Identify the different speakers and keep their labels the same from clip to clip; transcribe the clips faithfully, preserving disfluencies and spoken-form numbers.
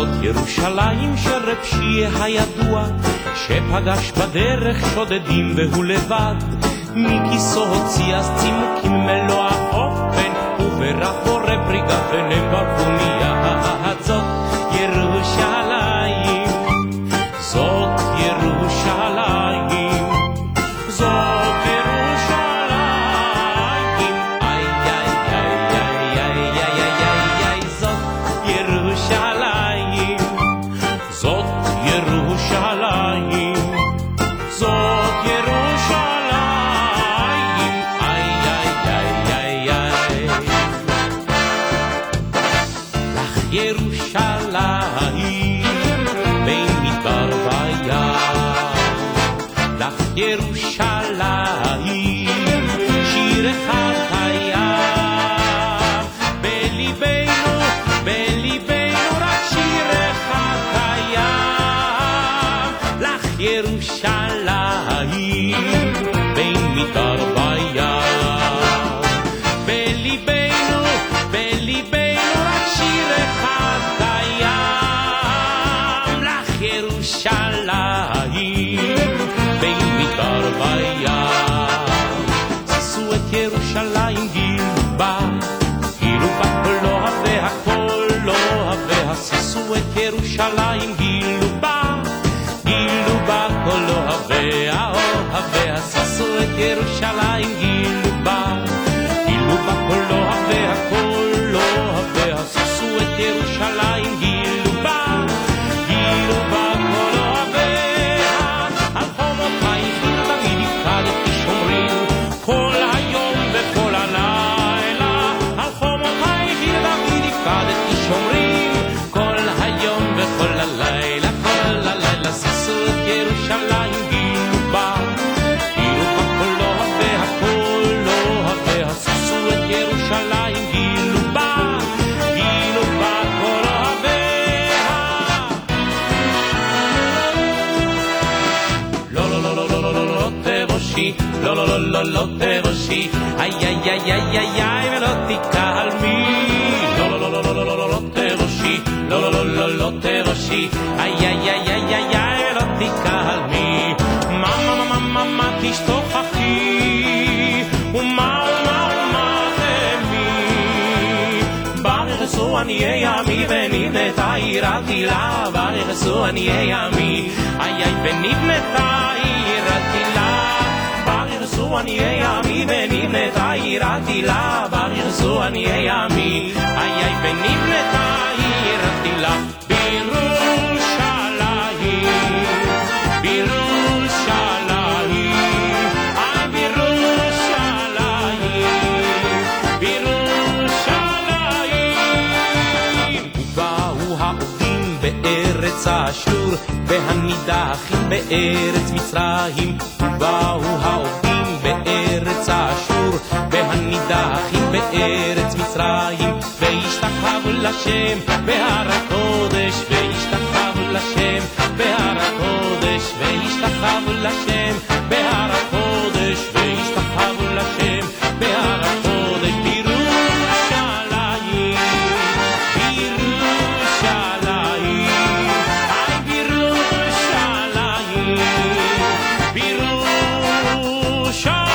Speaker 1: זאת ירושלים של רב שיהיה הידוע, שפגש בדרך שודדים והוא לבד, מכיסו הוציא אז צימוקים מלוא האופן, וברח בורא פריגה ונם ברחו מיד. זאת ירושלים, זאת ירושלים, זאת ירושלים, איי איי איי איי איי איי איי איי, זאת ירושלים, זאת ירושלים, זאת ירושלים, איי איי איי איי איי. לך ירושלים בין מדבר וים, לך ירושלים שיר אחד קיים, בליבנו, בליבנו רק שיר אחד קיים. לך ירושלים בין מדבר וים, בליבנו, בליבנו רק שיר אחד קיים. לך ירושלים בין מדבר וים, שישו את ירושלים גילבה, גילובה כולה והכולה והשישו את ירושלים גילובה, גילובה כולה והאוהבה, שישו את ירושלים גילובה, גילובה כולה והכולה והשישו את ירושלים גילובה, גילובה כולה ועל חומותייך דוד הפקדתי שומרים כל היום וכל הלילה, על חומותייך דוד הפקדתי שומרים כל היום וכל הלילה, כל הלילה. שישו את ירושלים גילובה, גילובה כולה והכולה והשישו את ירושלים גילובה, גילובה כולה וה לא לא לא לא לא לא לא לא תבושי, לא לא לא לא לא תבושי, איי איי איי איי איי איי ולא תקלמי, לא לא לא לא לא לא לא תבושי, לא לא לא לא לא תבושי, איי איי איי איי איי איי ולא תקלמי. מה מה מה מה מה תשתוכחי ומה מה מה תמי, ברכסו עניי ימי ונבנתה עיר עתילה, ברכסו עניי ימי איי איי ונבנתה עיר עתילה, ברכסו עניי ימי ונבנתה עיר עתילה, ברכסו עניי ימי איי איי ונבנתה עיר עתילה. בירושלים, בירושלים, איי בירושלים, בירושלים. ובאו העובדים בארץ אשור והנידחים בארץ מצרים, ובאו העובדים בארץ אשור והנידחים בארץ מצרים, וישתחוו לשם בהר הקודש, וישתחוו לשם בהר הקודש, וישתחוו לשם בהר הקודש, וישתחוו לשם בהר הקודש. בירושלים, בירושלים, איי בירושלים, בירושלים.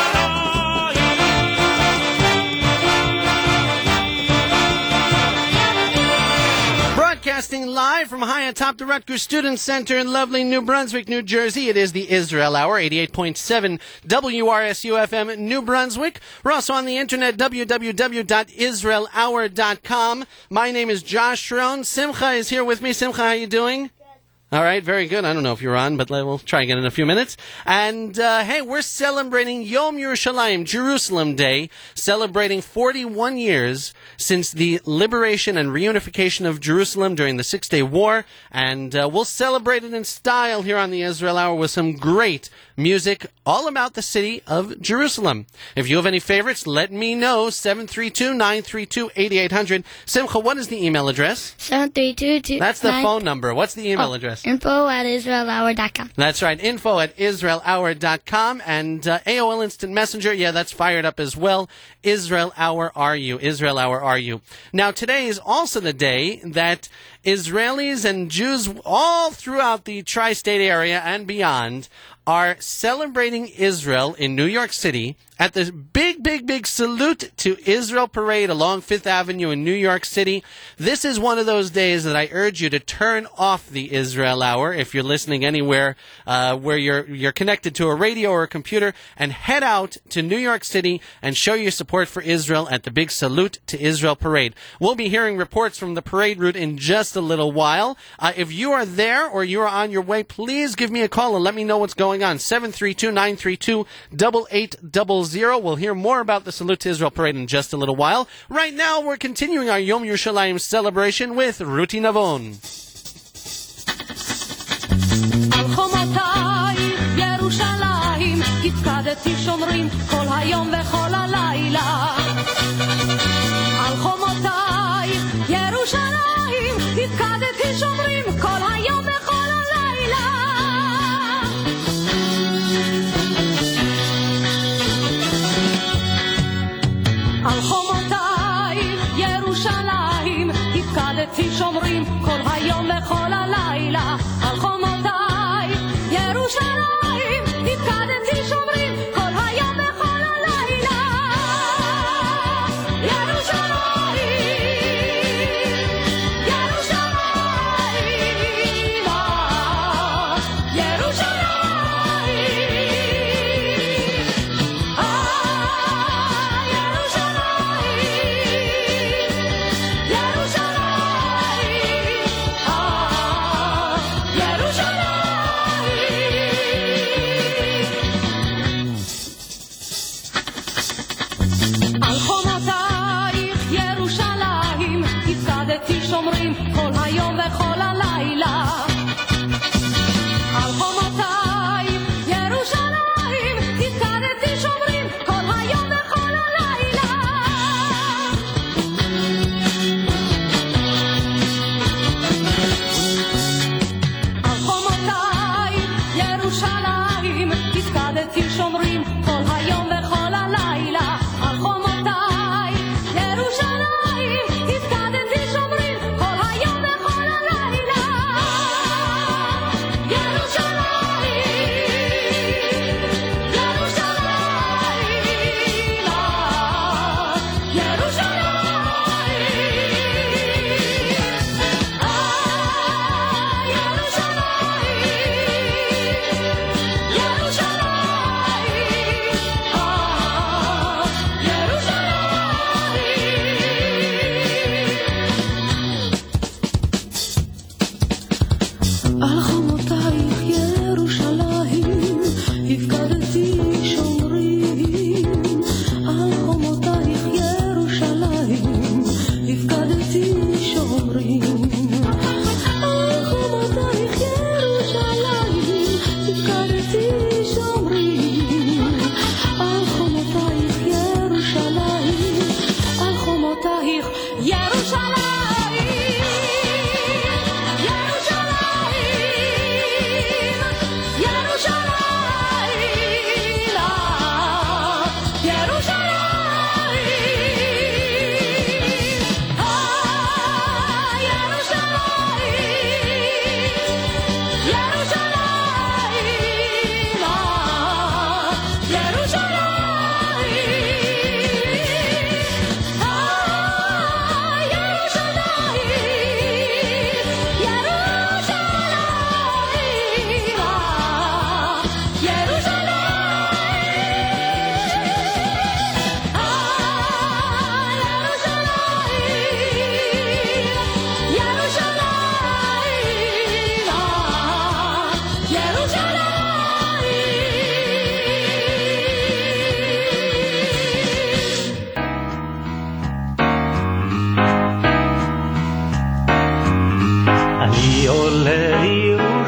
Speaker 2: Broadcasting live from high atop the Rutgers Student Center in lovely New Brunswick, New Jersey. It is the Israel Hour, eighty-eight point seven W R S U F M New Brunswick. We're also on the internet, w w w dot israel hour dot com. My name is Josh Sharon. Simcha is here with me. Simcha, how you doing? All right, very good. I don't know if you're on, but we'll try again in a few minutes. And, uh, hey, we're celebrating Yom Yerushalayim, Jerusalem Day, celebrating forty-one years since the liberation and reunification of Jerusalem during the Six-Day War. And uh, we'll celebrate it in style here on the Israel Hour with some great music all about the city of Jerusalem. If you have any favorites, let me know. seven three two, nine three two, eight eight zero zero. Simcha, what is the email address?
Speaker 3: seven three two two.
Speaker 2: That's the phone number. What's the email oh, address?
Speaker 3: Info at israel hour dot com.
Speaker 2: That's right. Info at israel hour dot com. And uh, A O L Instant Messenger, yeah, that's fired up as well. Israel Hour are you? Israel Hour are you? Now, today is also the day that Israelis and Jews all throughout the tri-state area and beyond are celebrating Israel in New York City at the big, big, big Salute to Israel parade along Fifth Avenue in New York City. This is one of those days that I urge you to turn off the Israel Hour if you're listening anywhere uh, where you're you're connected to a radio or a computer, and head out to New York City and show your support for Israel at the big Salute to Israel parade. We'll be hearing reports from the parade route in just a little while. Uh, if you are there or you are on your way, please give me a call and let me know what's going on. seven three two, nine three two, eight eight zero zero. We'll hear more about the Salute to Israel parade in just a little while. Right now, we're continuing our Yom Yerushalayim celebration with Ruti Navon.
Speaker 4: על חומותייך ירושלים הפקדתי שומרים כל היום וכל הלילה. על חומותייך ירושלים הפקדתי שומרים כל היום וכל הלילה. על חומותייך ירושלים הפקדתי שומרים כל היום וכל הלילה. על חומותייך ירושלים הפקדתי שומרים כל היום וכל הלילה. ירושלים, ירושלים, שומרים כל היום וכל הלילה. על חומותייך ירושלים הפקדתי שומרים כל היום וכל הלילה. על חומותייך ירושלים הפקדתי שומרים כל היום וכל הלילה. על חומותייך ירושלים הפקדתי שומרים כל היום וכל הלילה.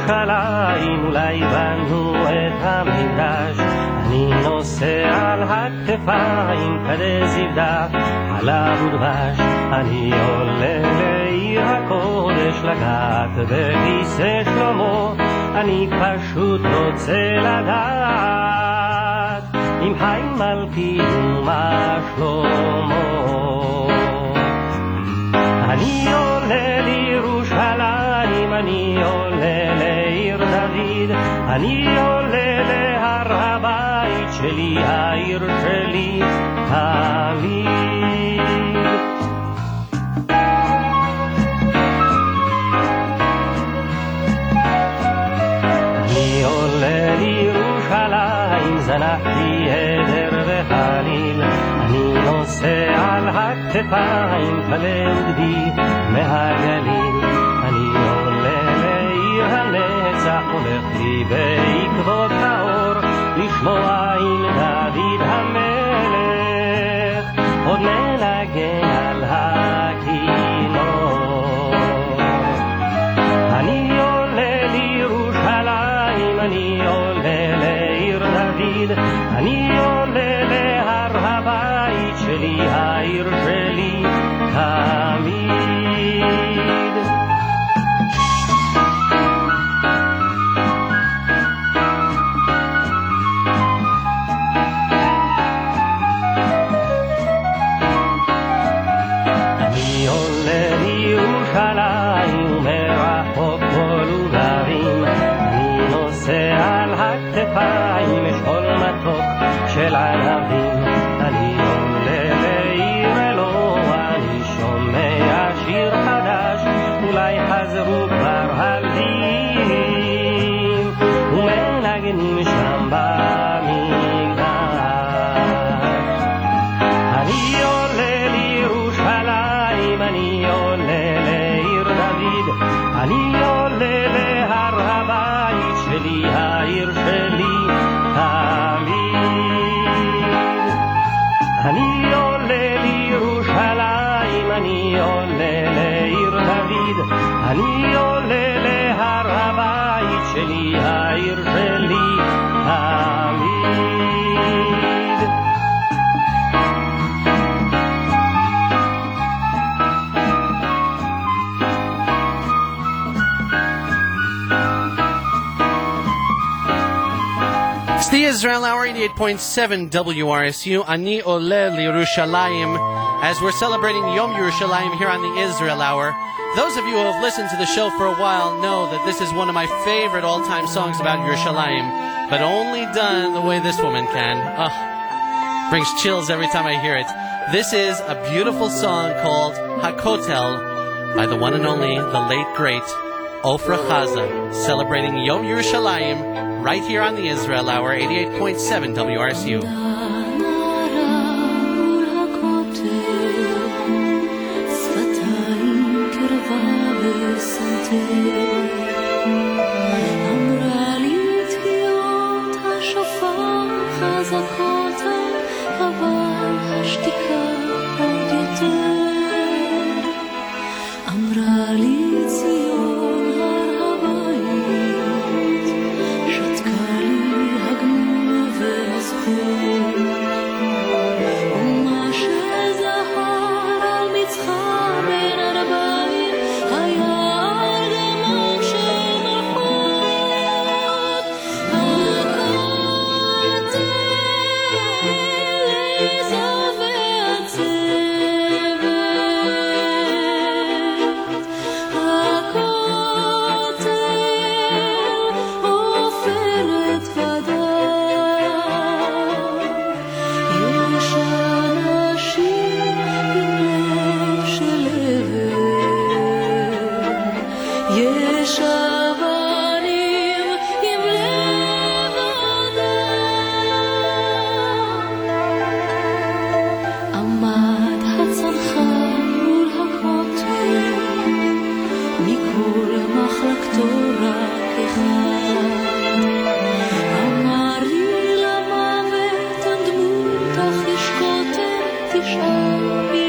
Speaker 5: ירושלים אולי בנו את המקדש אני נושא על הכתפיים כדי זבדה חלב ודבש אני עולה לעיר הקודש לגעת בכיסא שלמה אני פשוט רוצה לדעת אם חי מלכי ומה שלמה אני עולה לירושלים אני עולה לעיר דוד אני עולה להר הבית שלי העיר שלי תמיד אני עולה לירושלים זנחתי עדר וחליל אני נושא על הכתפיים כלי וגדי מהגליל אני עולה לעיר הנצח הולך לי בעקבות האור לשמוע עם דוד המלך עוד מנגן על הכינור אני עולה לירושלים אני עולה לעיר דוד אני עולה להר הבית שלי העיר שלי תמיד אני עולה לירושלים ומרחוק כל עוגרים אני נושא על הכתפיים משעול מתוק של ענבים אני עולה לעיר אלוה אני שומע שיר חדש אולי חזרו כבר הלווים ומנגנים שם במקדש אני עולה לירושלים אני עולה לעיר דוד אני עולה להר הבית שלי העיר שלי תמיד אני עולה לירושלים אני עולה לעיר דוד אני עולה להר הבית שלי העיר שלי תמיד
Speaker 2: It's the Israel Hour, eighty-eight point seven W R S U, Ani Ole L'Yerushalayim, as we're celebrating Yom Yerushalayim here on the Israel Hour. Those of you who have listened to the show for a while know that this is one of my favorite all-time songs about Yerushalayim, but only done the way this woman can. Ugh, brings chills every time I hear it. This is a beautiful song called HaKotel by the one and only, the late, great Ofra Chaza, celebrating Yom Yerushalayim right here on the Israel Hour, eighty-eight point seven W R S U.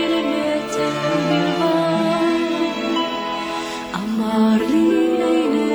Speaker 4: אמר לי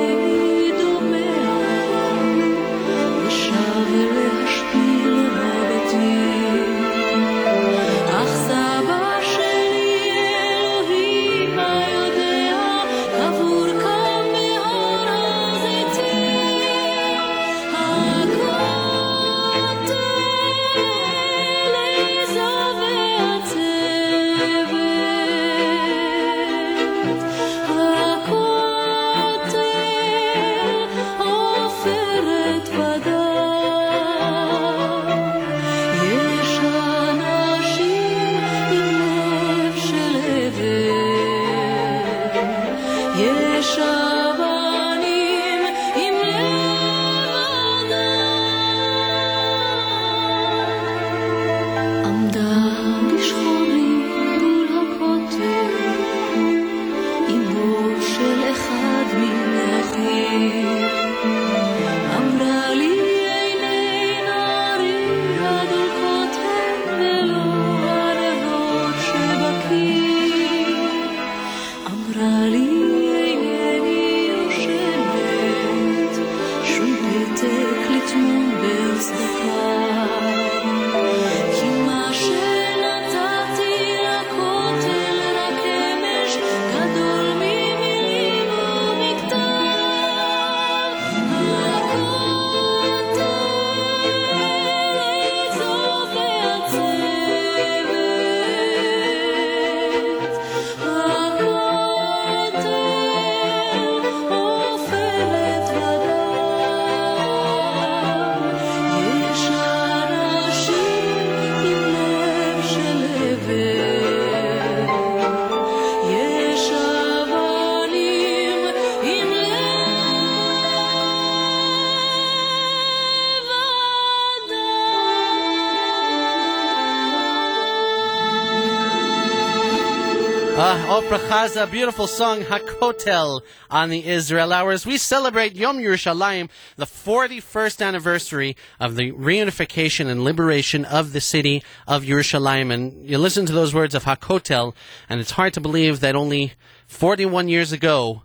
Speaker 2: Uh, Oprah Chaza, beautiful song Hakotel on the Israel Hour. As we celebrate Yom Yerushalayim, the forty-first anniversary of the reunification and liberation of the city of Yerushalayim. And you listen to those words of Hakotel, and it's hard to believe that only forty-one years ago,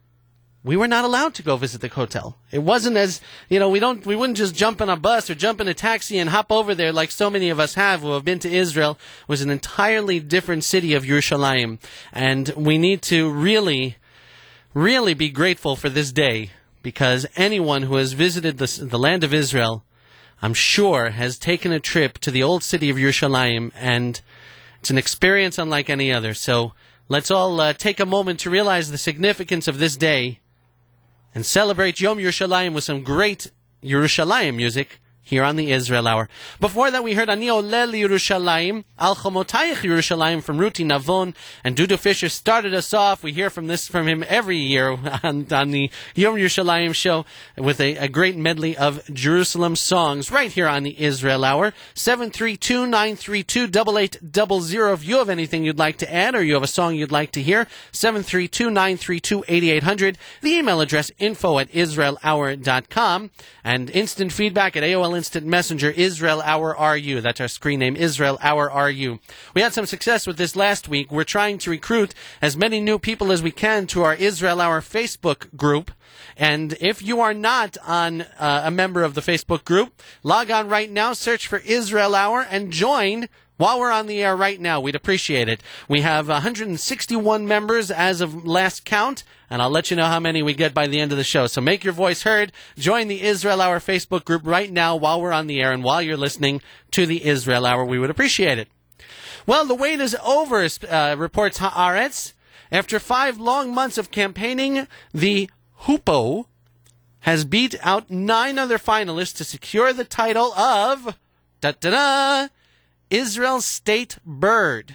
Speaker 2: we were not allowed to go visit the Kotel. It wasn't as, you know, we don't, we wouldn't just jump in a bus or jump in a taxi and hop over there like so many of us have who have been to Israel. It was an entirely different city of Yerushalayim. And we need to really, really be grateful for this day, because anyone who has visited the, the land of Israel, I'm sure, has taken a trip to the old city of Yerushalayim, and it's an experience unlike any other. So let's all uh, take a moment to realize the significance of this day and celebrate Yom Yerushalayim with some great Yerushalayim music here on the Israel Hour. Before that, we heard Ani Olel Yerushalayim, Al Chomotayich Yerushalayim from Ruti Navon, and Dudu Fisher started us off. We hear from this from him every year on, on the Yom Yerushalayim show with a, a great medley of Jerusalem songs right here on the Israel Hour. seven three two, nine three two, eight eight zero zero if you have anything you'd like to add or you have a song you'd like to hear. seven three two, nine three two, eight eight zero zero. The email address info at israel hour dot com, and instant feedback at A O L Instant Messenger, Israel Hour R U. That's our screen name, Israel Hour R U. We had some success with this last week. We're trying to recruit as many new people as we can to our Israel Hour Facebook group. And if you are not on uh, a member of the Facebook group, log on right now, search for Israel Hour, and join while we're on the air right now. We'd appreciate it. We have one hundred sixty-one members as of last count, and I'll let you know how many we get by the end of the show. So make your voice heard. Join the Israel Hour Facebook group right now while we're on the air and while you're listening to the Israel Hour. We would appreciate it. Well, the wait is over, uh, reports Haaretz. After five long months of campaigning, the Hupo has beat out nine other finalists to secure the title of da-da-da, Israel's state bird.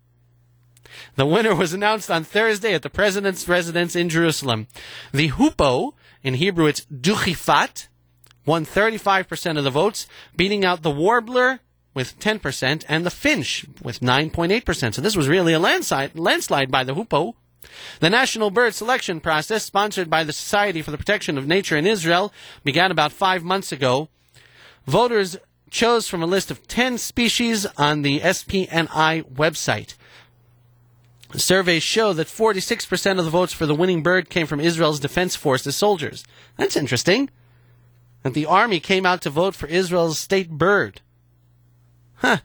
Speaker 2: The winner was announced on Thursday at the president's residence in Jerusalem. The Hupo, in Hebrew it's Duchifat, won thirty-five percent of the votes, beating out the warbler with ten percent and the finch with nine point eight percent. So this was really a landslide, landslide by the Hupo. The national bird selection process, sponsored by the Society for the Protection of Nature in Israel, began about five months ago. Voters chose from a list of ten species on the S P N I website. Surveys show that forty-six percent of the votes for the winning bird came from Israel's Defense Forces soldiers. That's interesting. And the army came out to vote for Israel's state bird. Huh.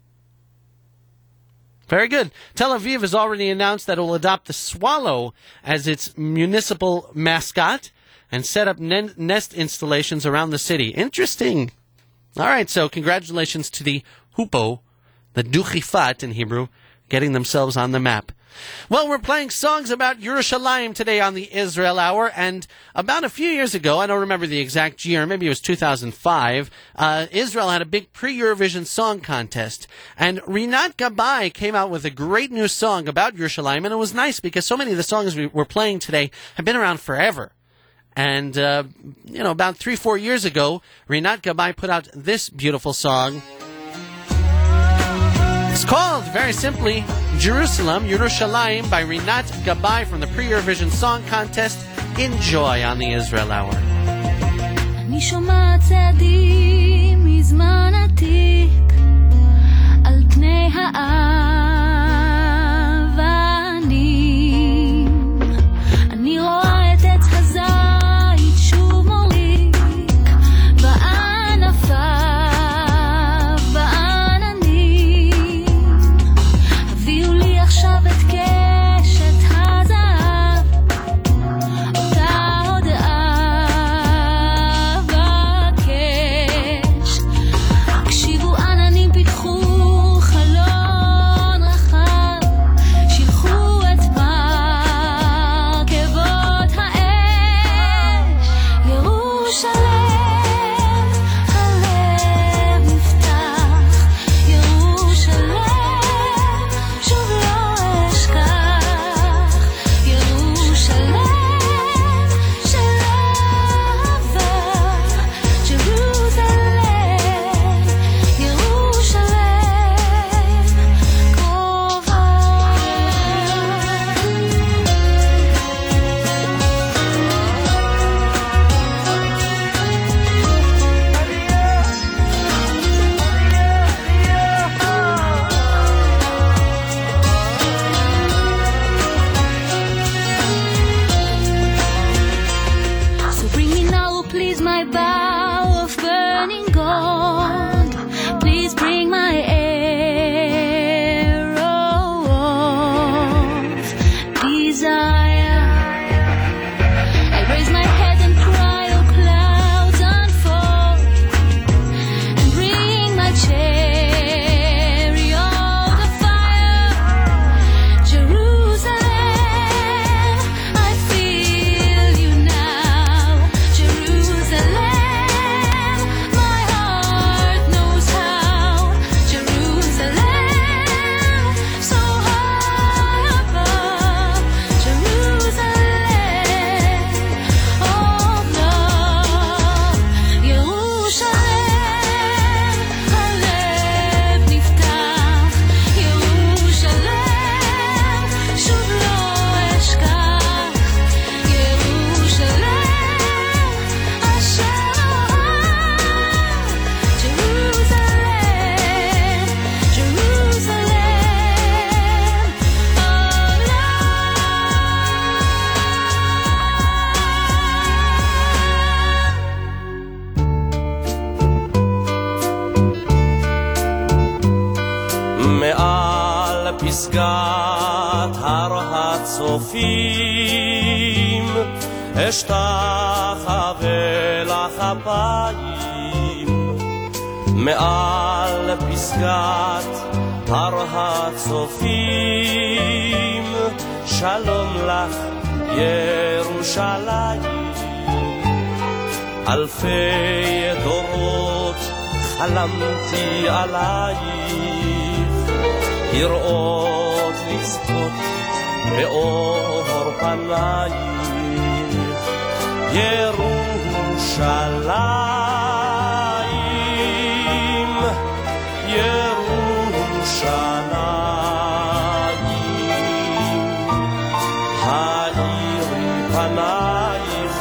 Speaker 2: Very good. Tel Aviv has already announced that it will adopt the swallow as its municipal mascot and set up ne- nest installations around the city. Interesting. All right, so congratulations to the Hupo, the Duchifat in Hebrew, getting themselves on the map. Well, we're playing songs about Yerushalayim today on the Israel Hour, and about a few years ago, I don't remember the exact year, maybe it was two thousand five, uh, Israel had a big pre-Eurovision song contest, and Rinat Gabay came out with a great new song about Yerushalayim, and it was nice because so many of the songs we were playing today have been around forever. And, uh, you know, about three, four years ago, Rinat Gabay put out this beautiful song. It's called, very simply, Jerusalem, Yerushalayim by Rinat Gabay from the pre-Eurovision Song Contest. Enjoy on the Israel Hour.
Speaker 4: אני שומעת צעדים מזמן עתיק על פני האבנים. אני רואה את עץ הזית שוב מוליק בענפיו בעננים. הביאו לי עכשיו את קשת הזהב, אותה הודעה בקש. הקשיבו עננים פיתחו חלון a bowl of burning gold. Please bring my arrow of desire. I raise my head and cry, oh clouds unfold, and bring my chariot of fire. Jerusalem, I feel you now. Jerusalem, my heart knows how. Jerusalem, so high above. Jerusalem of love. ירושלם, הלב נפתח. ירושלם, שוב לא אשכח. ירושלם, אשר אוהב. Jerusalem, Jerusalem of
Speaker 1: מעל פסגת הר הצופים אשתחווה לך אפיים. מעל פסגת הר הצופים שלום לך ירושלים. אלפי דורות חלמתי עלייך, לראות לזכות באור פנייך. ירושלים, ירושלים, האירי פנייך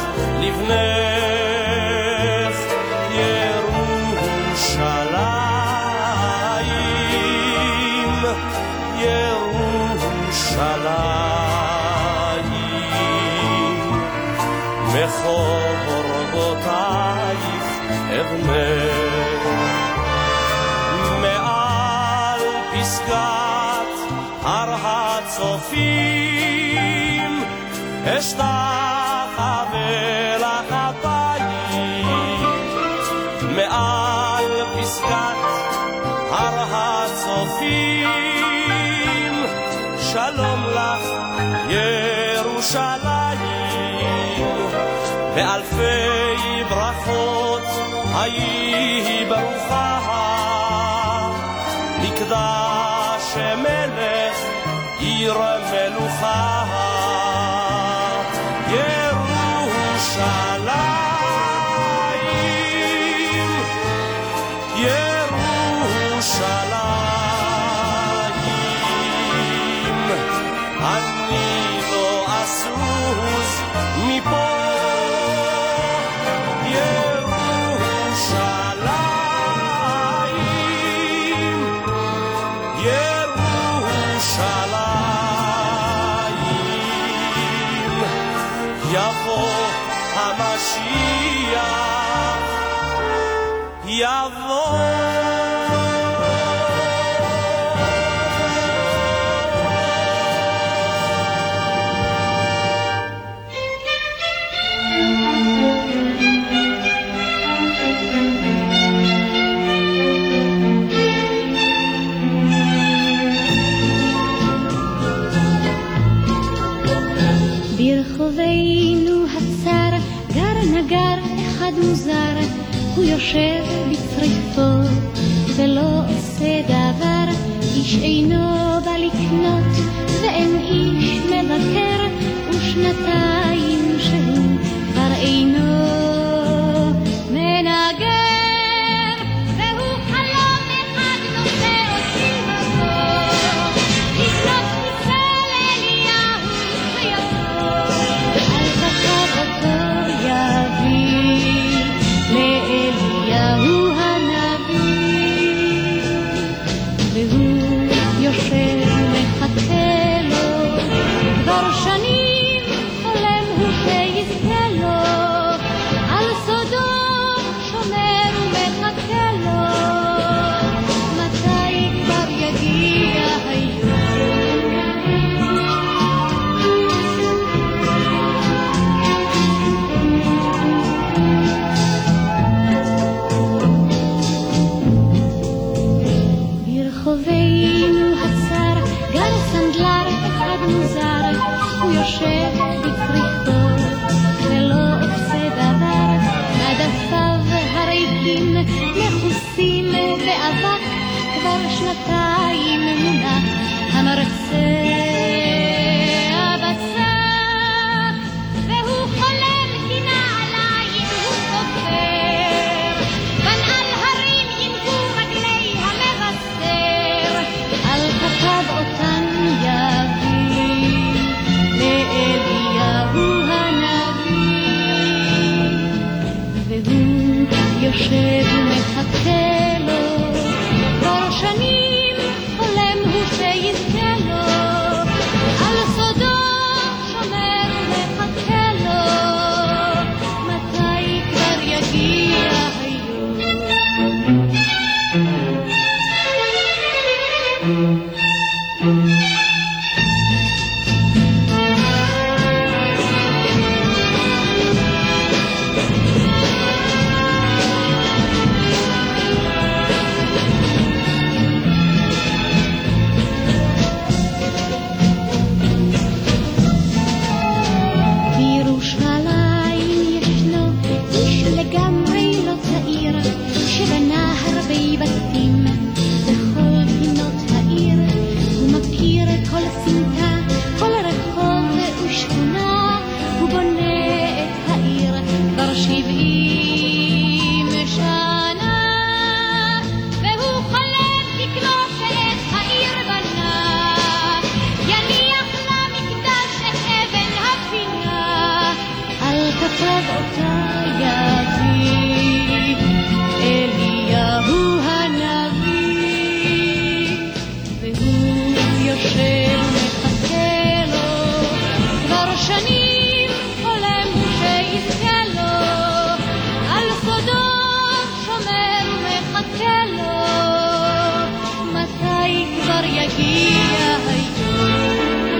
Speaker 1: לבנך. ירושלים, ירושלים, מחורבותייך אבנך. מעל פסגת הר הצופים אשתחווה לך אפיים. מעל פסגת הר הצופים שלום לך ירושלים. באלפי ברכות היי ברוכה, מקדש מלך עיר מלוכה. ירושלים, ירושלים, אני לא אסוס מפה. ירושלים, ירושלים, יבוא המשיח, יבוא.
Speaker 6: ברחובינו הצר גר נגר אחד מוזר, הוא יושב בצריפו ולא עושה דבר. איש אינו בא לקנות ואין איש מבקר, ושנתיים שהוא כבר אינו מנגר. והוא חלום אחד נושא אותי בקור, לקנות כניסה לאליהו ויבוא. אל תחב אותו יביא לאליהו הנביא, והוא יושב ומחכה לו כבר שנים, חולם הוא שיזכה כתב אותה יביא אליהו הנביא, והוא יושב ומחכה לו כבר שנים, חולם שיזכה לו, על סודות שומר ומחכה לו, מתי כבר יגיע היום.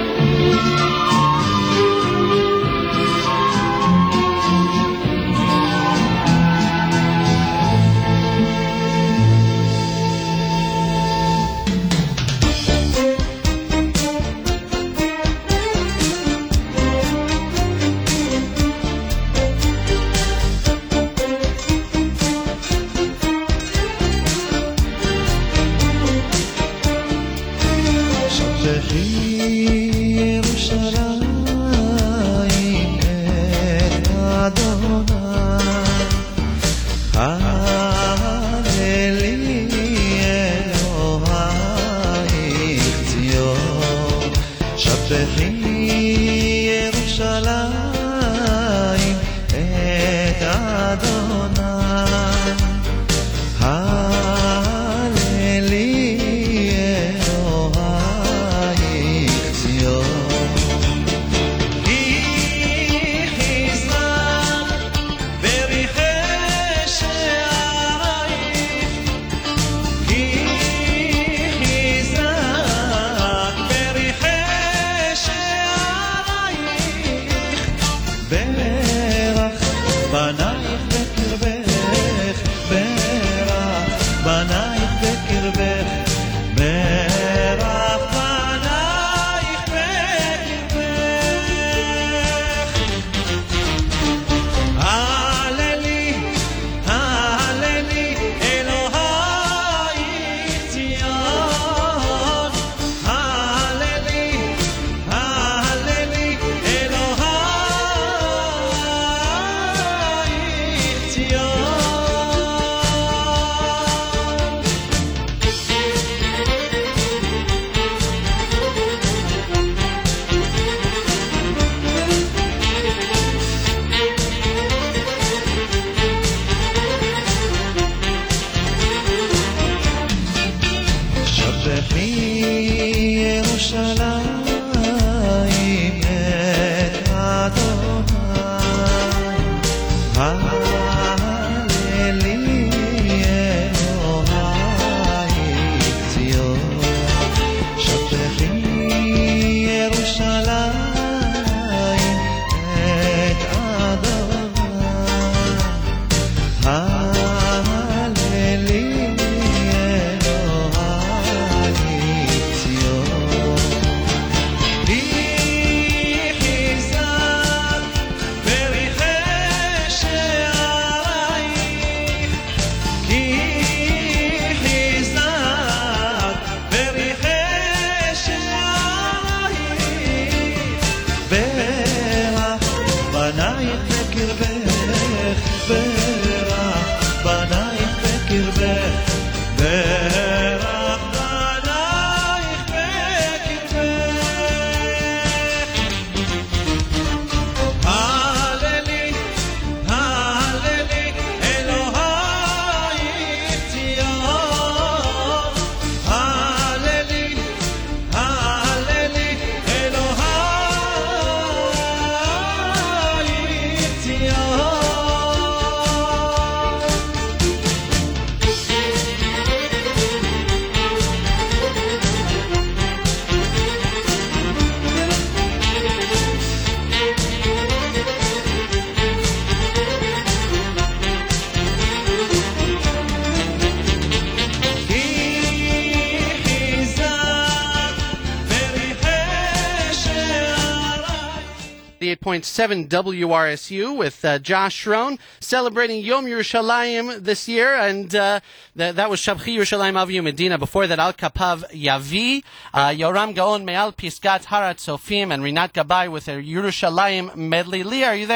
Speaker 2: eighty-eight point seven W R S U with uh, Josh Schroen celebrating Yom Yerushalayim this year, and uh, th- that was Shabchi Yerushalayim Aviyu Medina. Before that, Al Kapav Yavi, uh, Yoram Gaon Me'al Pisgat Harat Sofim, and Rinat Gabay with their Yerushalayim medley. Lee, are you there?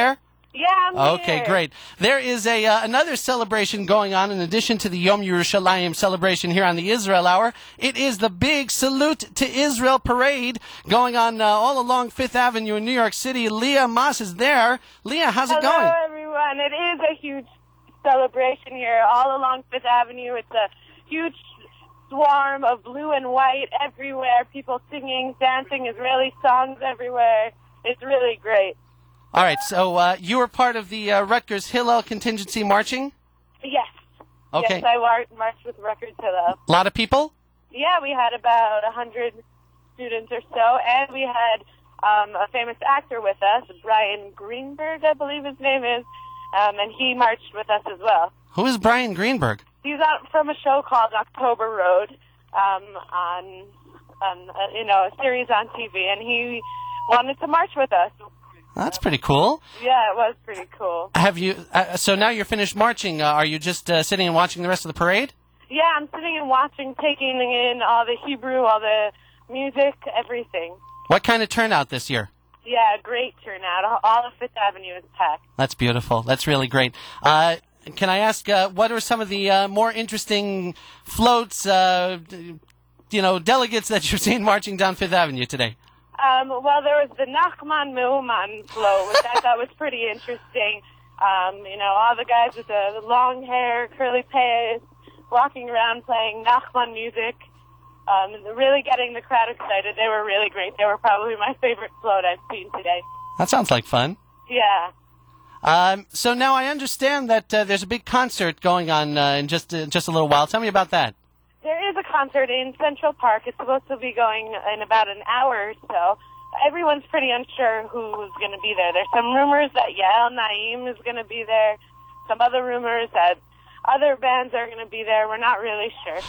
Speaker 7: Yeah, I'm
Speaker 2: Okay,
Speaker 7: here.
Speaker 2: great. There is a uh, another celebration going on in addition to the Yom Yerushalayim celebration here on the Israel Hour. It is the big Salute to Israel parade going on uh, all along Fifth Avenue in New York City. Leah Moss is there. Leah, how's it
Speaker 7: Hello,
Speaker 2: going?
Speaker 7: everyone. It is a huge celebration here all along Fifth Avenue. It's a huge swarm of blue and white everywhere. People singing, dancing, Israeli songs everywhere. It's really great.
Speaker 2: All right, so uh, you were part of the uh, Rutgers Hillel contingency marching?
Speaker 7: Yes.
Speaker 2: Okay.
Speaker 7: Yes, I war- marched with Rutgers Hillel.
Speaker 2: A lot of people?
Speaker 7: Yeah, we had about a hundred students or so, and we had um, a famous actor with us, Brian Greenberg, I believe his name is, um, and he marched with us as well.
Speaker 2: Who is Brian Greenberg?
Speaker 7: He's out from a show called October Road, um, on, on uh, you know, a series on T V, and he wanted to march with us.
Speaker 2: That's pretty cool.
Speaker 7: Yeah, it was pretty cool.
Speaker 2: Have you? Uh, so now you're finished marching. Uh, are you just uh, sitting and watching the rest of the parade?
Speaker 7: Yeah, I'm sitting and watching, taking in all the Hebrew, all the music, everything.
Speaker 2: What kind of turnout this year?
Speaker 7: Yeah, great turnout. All of Fifth Avenue is packed.
Speaker 2: That's beautiful. That's really great. Uh, can I ask, uh, what are some of the uh, more interesting floats, uh, you know, delegates that you've seen marching down Fifth Avenue today?
Speaker 7: Um, well, there was the Nachman Meumann float, which I thought was pretty interesting. Um, you know, all the guys with the long hair, curly pace, walking around playing Nachman music, um, really getting the crowd excited. They were really great. They were probably my favorite float I've seen today.
Speaker 2: That sounds like fun.
Speaker 7: Yeah.
Speaker 2: Um, so now I understand that uh, there's a big concert going on uh, in just uh, just a little while. Tell me about that.
Speaker 7: There is a concert in Central Park. It's supposed to be going in about an hour or so. Everyone's pretty unsure who's going to be there. There's some rumors that Yael Naim is going to be there. Some other rumors that other bands are going to be there. We're not really sure.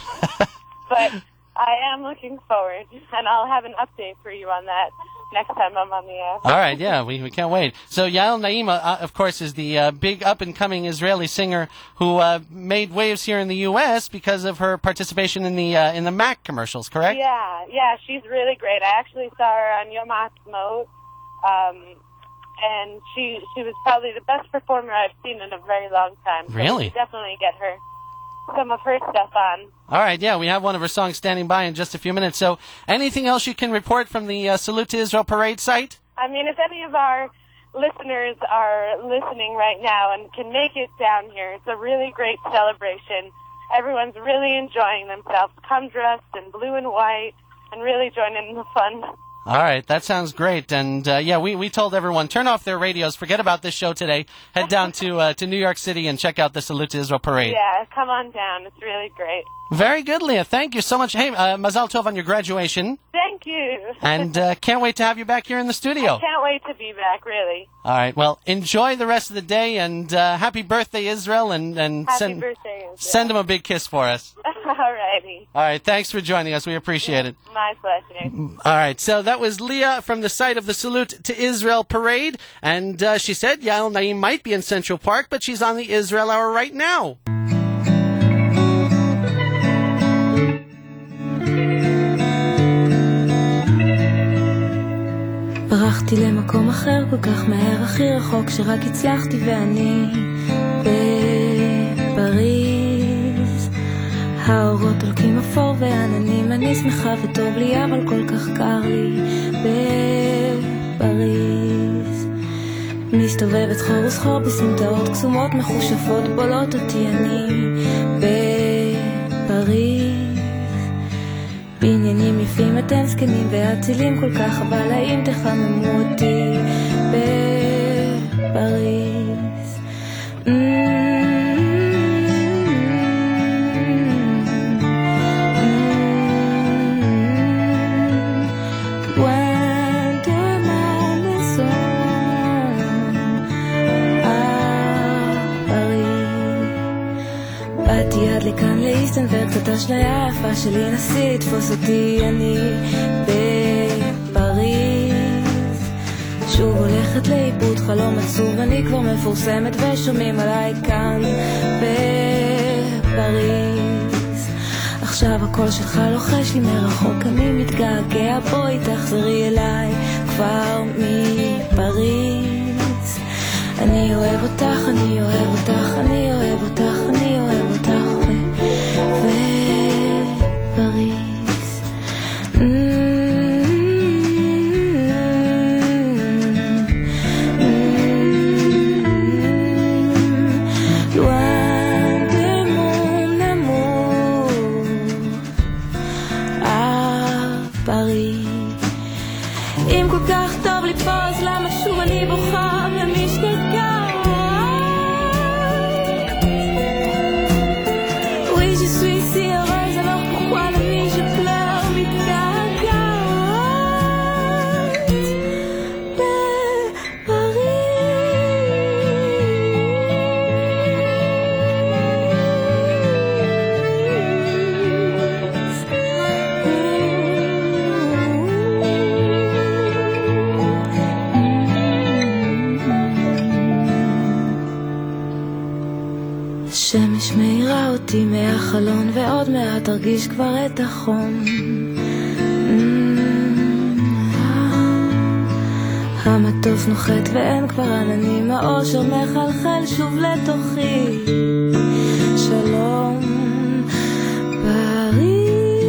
Speaker 7: But I am looking forward, and I'll have an update for you on that next time I'm on the air.
Speaker 2: All right, yeah, we, we can't wait. So Yael Naim, uh, of course, is the uh, big up-and-coming Israeli singer who uh, made waves here in the U S because of her participation in the uh, in the Mac commercials, correct?
Speaker 7: Yeah, yeah, she's really great. I actually saw her on Yom HaAtzmaut, um, and she she was probably the best performer I've seen in a very long time. So
Speaker 2: Really?
Speaker 7: we definitely get her some of her stuff on.
Speaker 2: All right, yeah, we have one of her songs standing by in just a few minutes. So anything else you can report from the uh, Salute to Israel parade site?
Speaker 7: I mean, if any of our listeners are listening right now and can make it down here, it's a really great celebration. Everyone's really enjoying themselves. Come dressed in blue and white and really join in the fun.
Speaker 2: All right, that sounds great. And, uh, yeah, we, we told everyone, turn off their radios, forget about this show today, head down to uh, to New York City and check out the Salute to Israel parade.
Speaker 7: Yeah, come on down. It's really great.
Speaker 2: Very good, Leah. Thank you so much. Hey, uh, Mazal Tov on your graduation.
Speaker 7: Thank you.
Speaker 2: And uh, can't wait to have you back here in the studio.
Speaker 7: Can't wait to be back, really.
Speaker 2: All right, well, enjoy the rest of the day, and uh, happy birthday, Israel, and, and
Speaker 7: Happy
Speaker 2: send,
Speaker 7: birthday, Israel.
Speaker 2: send them a big kiss for us.
Speaker 7: All righty.
Speaker 2: All right, thanks for joining us. We appreciate it.
Speaker 7: My pleasure.
Speaker 2: All right, so that was Leah from the site of the Salute to Israel parade, and uh, she said Yael Naim might be in Central Park, but she's on the Israel Hour right now.
Speaker 4: ברחתי למקום אחר כל כך מהר, הכי רחוק שרק הצלחתי, ואני בפריז. האורות הולקים אפור ועננים, אני שמחה וטוב לי, אבל כל כך קר לי בפריז. מסתובבת חור וסחור בסמטאות קסומות מחושפות, בולות אותי אני בפריז. בעניינים יפים אתם זקנים ואצילים כל כך, אבל האם תחממו אותי בפריז? באתי עד לכאן להסתנוור קצת אשליה היפה שלי, נסי תפוס אותי אני בפריז. שוב הולכת לאיבוד חלום עצוב, אני כבר מפורסמת ושומעים עליי כאן בפריז. עכשיו הקול שלך לוחש לי מרחוק, אני מתגעגע, בואי תחזרי אליי כבר מפריז. אני אוהב אותך, אני אוהב אותך, אני אוהב אותך, אני אוהב אותך ופריז. loin de mon amour à Paris. אם כל כך טוב לי פה, אז למה שוב אני בוכה ומשתגעת? Oui, je suis si heureuse, alors pourquoi la nuit je pleure מתגעגעת השמש מאירה אותי מהחלון ועוד מעט תרגיש כבר את החום. המטוס נוחת ואין כבר עננים, האושר מחלחל שוב לתוכי. שלום פריז.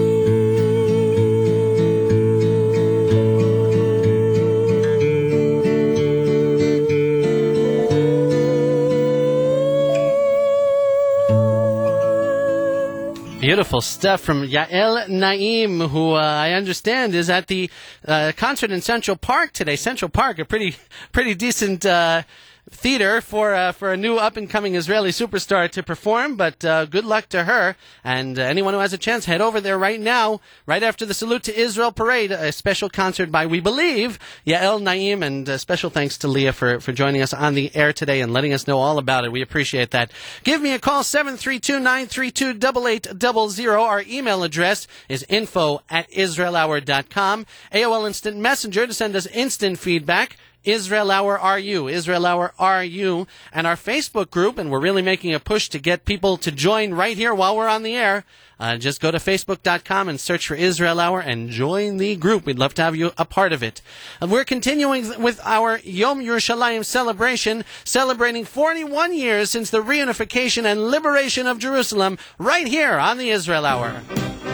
Speaker 2: Beautiful stuff from Yael Naim, who uh, I understand is at the uh, concert in Central Park today. Central Park, a pretty pretty decent uh, theater for uh, for a new up-and-coming Israeli superstar to perform, but uh, good luck to her. And uh, anyone who has a chance, head over there right now, right after the Salute to Israel parade, a special concert by, we believe, Yael Naim, and uh, special thanks to Leah for, for joining us on the air today and letting us know all about it. We appreciate that. Give me a call, seven three two, nine three two, eight eight zero zero. Our email address is info at israel hour dot com. A O L Instant Messenger to send us instant feedback. Israel Hour R U, Israel Hour R U, and our Facebook group, and we're really making a push to get people to join right here while we're on the air. Uh, just go to facebook dot com and search for Israel Hour and join the group. We'd love to have you a part of it. And we're continuing with our Yom Yerushalayim celebration, celebrating forty-one years since the reunification and liberation of Jerusalem, right here on the Israel Hour.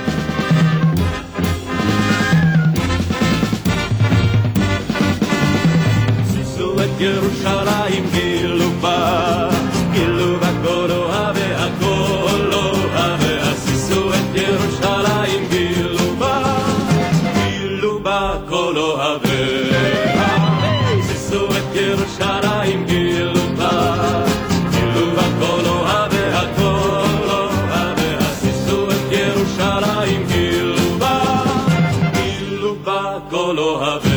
Speaker 8: ירושלים גילו בה, גילו בה כל אוהבי הכל אוהבי, עשיסו את ירושלים גילו בה, גילו בה כל אוהבי, עשיסו את ירושלים גילו בה, גילו בה כל אוהבי הכל אוהבי, עשיסו את ירושלים גילו בה, גילו בה כל אוהבי.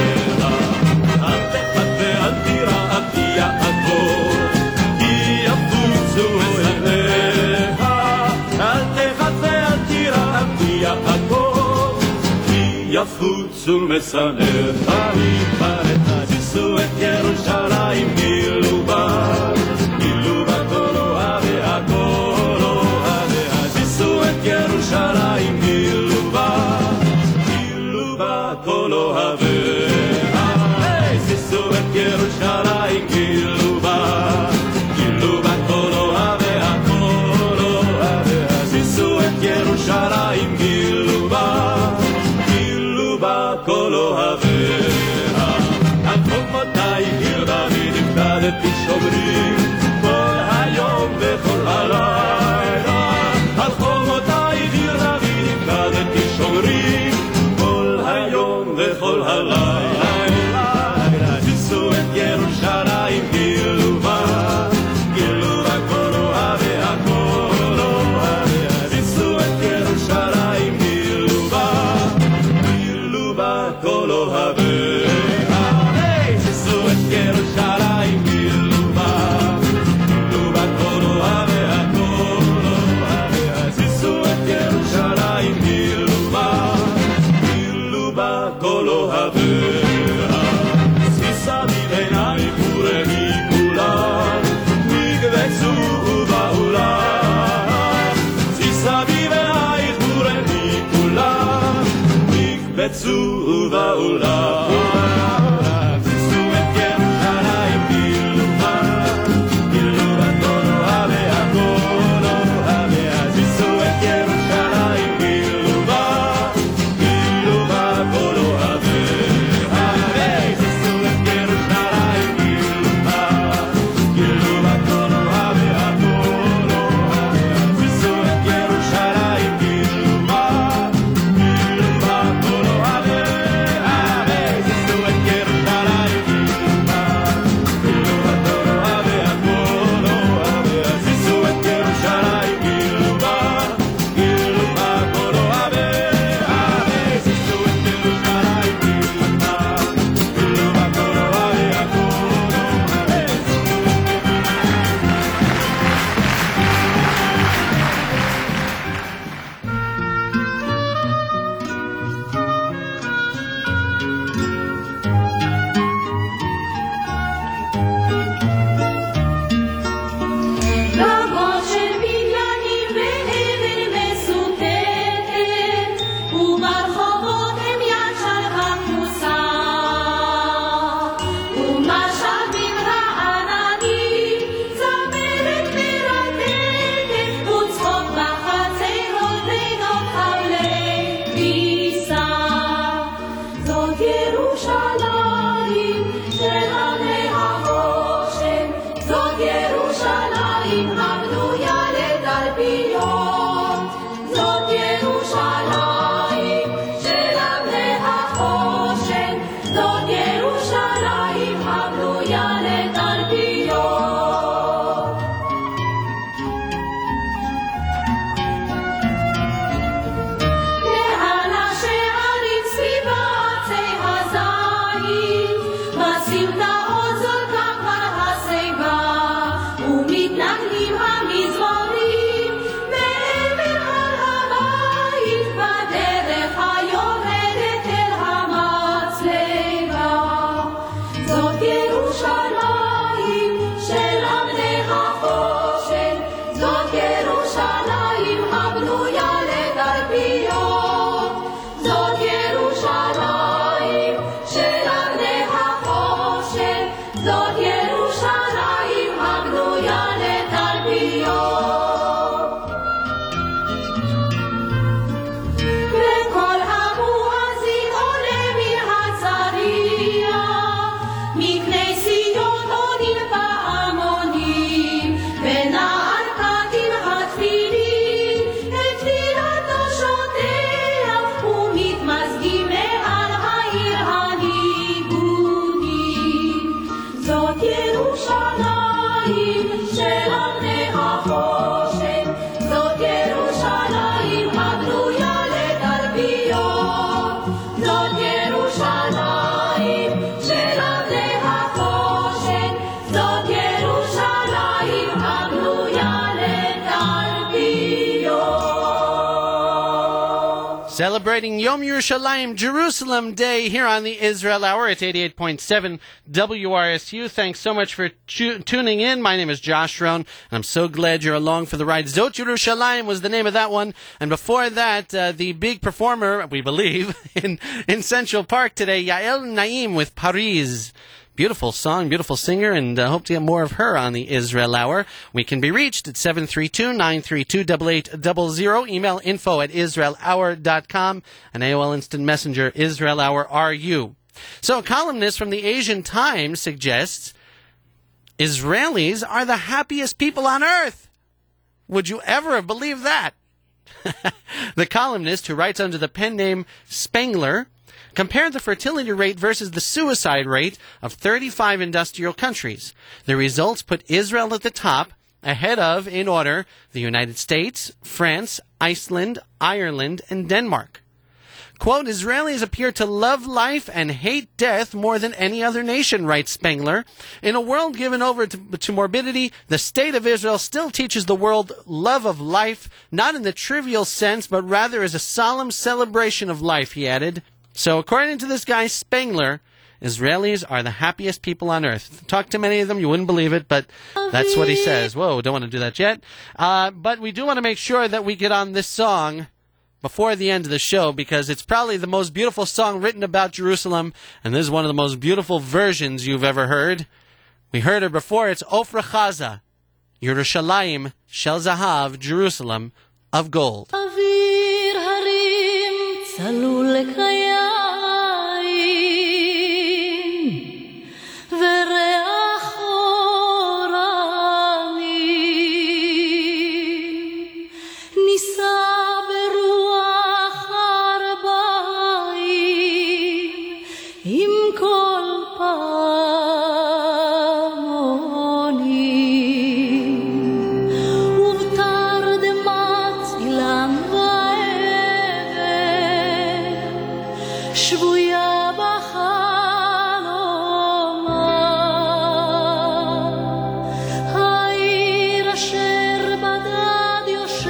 Speaker 8: יפוצו מסנך היפרת, עשיסו את ירושלים גילו בה, גילו בה כל אוהבי הכל אוהבי, עשיסו את ירושלים גילו בה, גילו בה כל אוהבי, עשיסו את ירושלים גילו בה, גילו בה כל אוהבי הכל אוהבי, עשיסו את ירושלים גילו בה, כל אוהביה. על חומותיי עיר דוד הפקדתי שומרים, כל היום וכל הלילה. על חומותיי עיר דוד הפקדתי שומרים, כל היום וכל הלילה. עשיסו את ירושלים גילו בה, גילו בה כל אוהביה, כל אוהביה. עשיסו את ירושלים גילו בה, כל אוהביה, עשיסו את ירושלים גילו בה, גילו בה כל אוהביה, כל אוהביה, עשיסו את ירושלים גילו בה, גילו בה כל אוהביה.
Speaker 9: ירושלים הבנויה לתלפיות, זאת ירושלים של אבני החושן, זאת ירושלים הבנויה לתלפיות. מעל השערים סביבה עצי הזית, בסמטאות זורקה כבר השיבה, ומתנגנים המזמורים מעבר על הבית, בדרך היורדת אל המצלבה. זאת ירושלים של אבני החושן, זאת ירושלים הבנויה לתלפיות, זאת ירושלים של אבני החושן, זאת ירושלים הבנויה לתלפיות. וקול המואזין עולה מן הצריח, מכנסיות עולים פעמונים, ונער קטין התפילין את תפילתו שוטח, ומתמזגים מעל העיר הניגונים. זאת ירושלים של אבני החושן, זאת ירושלים הבנויה לתלפיות, זאת ירושלים של אבני החושן, זאת ירושלים הבנויה לתלפיות.
Speaker 2: Celebrating Yom Yerushalayim, Jerusalem Day, here on the Israel Hour. It's eighty-eight point seven W R S U. Thanks so much for tu- tuning in. My name is Josh Rohn, and I'm so glad you're along for the ride. Zot Yerushalayim was the name of that one. And before that, uh, the big performer, we believe, in, in Central Park today, Yael Naim with Paris. Beautiful song, beautiful singer, and uh, hope to get more of her on the Israel Hour. We can be reached at seven three two, nine three two, eight eight zero zero. Email info at israel hour dot com. And A O L Instant Messenger, Israel Hour R U. So a columnist from the Asian Times suggests Israelis are the happiest people on earth. Would you ever have believed that? The columnist, who writes under the pen name Spengler, compared the fertility rate versus the suicide rate of thirty-five industrial countries. The results put Israel at the top, ahead of, in order, the United States, France, Iceland, Ireland, and Denmark. Quote, Israelis appear to love life and hate death more than any other nation, writes Spengler. In a world given over to, to morbidity, the state of Israel still teaches the world love of life, not in the trivial sense, but rather as a solemn celebration of life, he added. So according to this guy Spengler, Israelis are the happiest people on earth. Talk to many of them, you wouldn't believe it, but that's what he says. Whoa, don't want to do that yet. Uh, but we do want to make sure that we get on this song before the end of the show, because it's probably the most beautiful song written about Jerusalem, and this is one of the most beautiful versions you've ever heard. We heard her before. It's Ofra Chaza, Yerushalayim Shel Zahav, Jerusalem of gold.
Speaker 4: אוויר הרים צלול לקיים וריח אורנים נישא ברוח ארבעים עם כל פעמונים ובתרדמת אילן ועבר שבויה בחלומה העיר אשר בדד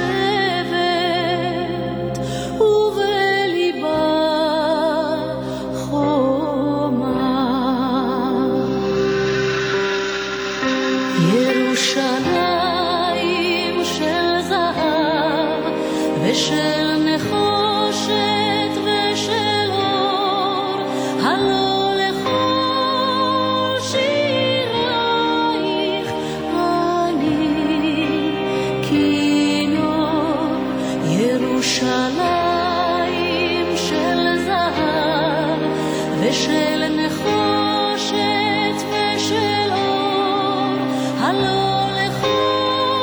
Speaker 4: יושבת ובליבה חומה ירושלים של זהב ושל נחושת ושל אור הלא לכל שירייך אני כינור ירושלים של זהב ושל נחושת ושל אור הלא לכל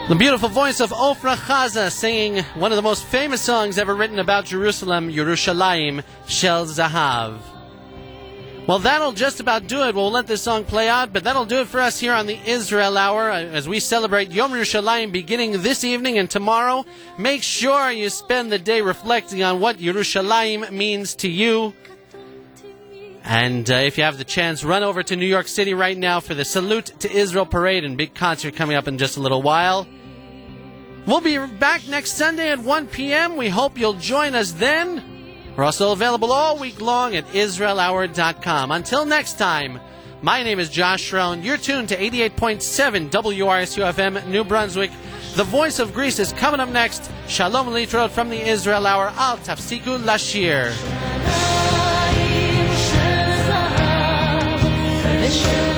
Speaker 2: The beautiful voice of Ofra Chaza singing one of the most famous songs ever written about Jerusalem, Yerushalayim Shel Zahav. Well, that'll just about do it. We'll let this song play out, but that'll do it for us here on the Israel Hour as we celebrate Yom Yerushalayim beginning this evening and tomorrow. Make sure you spend the day reflecting on what Yerushalayim means to you. And uh, if you have the chance, run over to New York City right now for the Salute to Israel Parade and big concert coming up in just a little while. We'll be back next Sunday at one p.m. We hope you'll join us then. We're also available all week long at Israel Hour dot com. Until next time, my name is Josh Schroen. You're tuned to eighty-eight point seven W R S U F M New Brunswick. The Voice of Greece is coming up next. Shalom Litrot from the Israel Hour. Al Tafsiku Lashir.